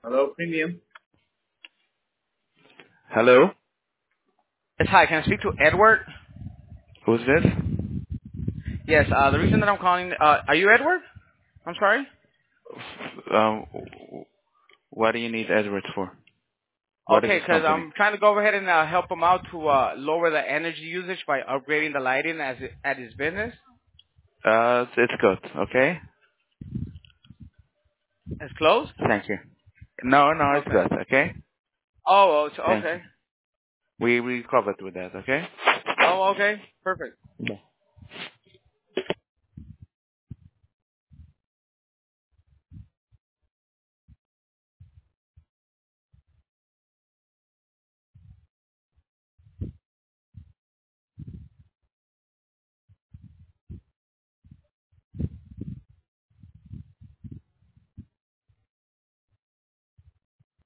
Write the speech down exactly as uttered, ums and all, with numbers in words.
Hello, premium. Hello? Yes, hi. Can I speak to Edward? Who's this? Yes. Uh, the reason that I'm calling. Uh, are you Edward? I'm sorry. Um, what do you need Edwards for? What is Okay, this 'cause company? I'm trying to go ahead and uh, help him out to uh, lower the energy usage by upgrading the lighting as it, at his business. Uh, it's good, okay? It's closed. Thank you. No, no, it's Okay. good, okay? Oh, oh, it's- Thank you. okay. We, we covered with that, okay? Oh, okay. Perfect. Bye.